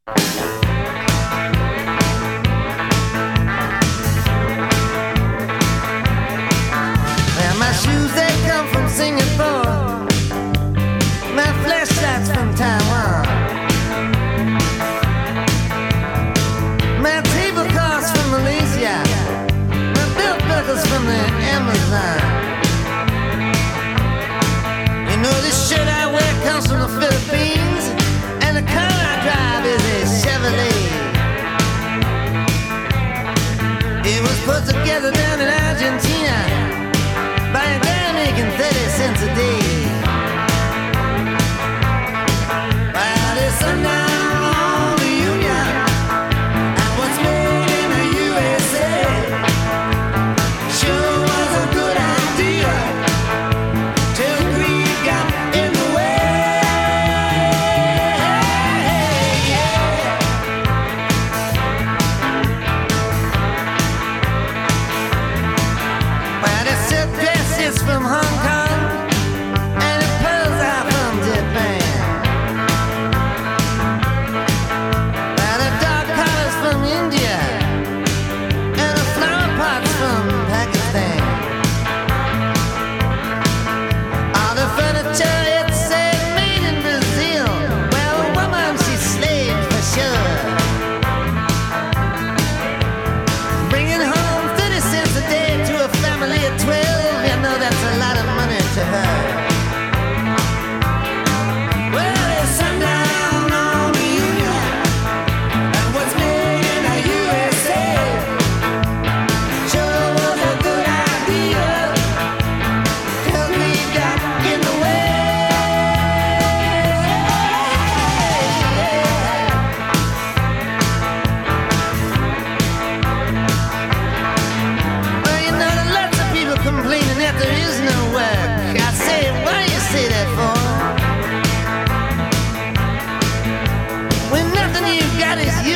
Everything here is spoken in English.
Well, my shoes, they come from Singapore. My flashlights from Taiwan. My table cloths from Malaysia. My belt buckles from the Amazon. You know this shirt I wear comes from the Philippines, and the car I drive is a Chevrolet. It was put together down in Argentina by a guy making 30 cents a day. Well, it's sundown on the Union, and what's made in the USA sure was a good idea till greed got in the way. Well, the silk dress is from Hong Kong, and the pearls are from Japan. Well, the dog collars from India, and the flower pots from Pakistan. All the furniture, it said made in Brazil. Well, a woman, she slaved for sure, bringing home 30 cents a day to a family of 12. You know that's a lot of money to her. Well, it's sundown on the Union, and what's made in the USA sure was a good idea till we got in the way. Well, you know, there are lots of people complaining that there is no work. I say, what do you say that for? When nothing you've got is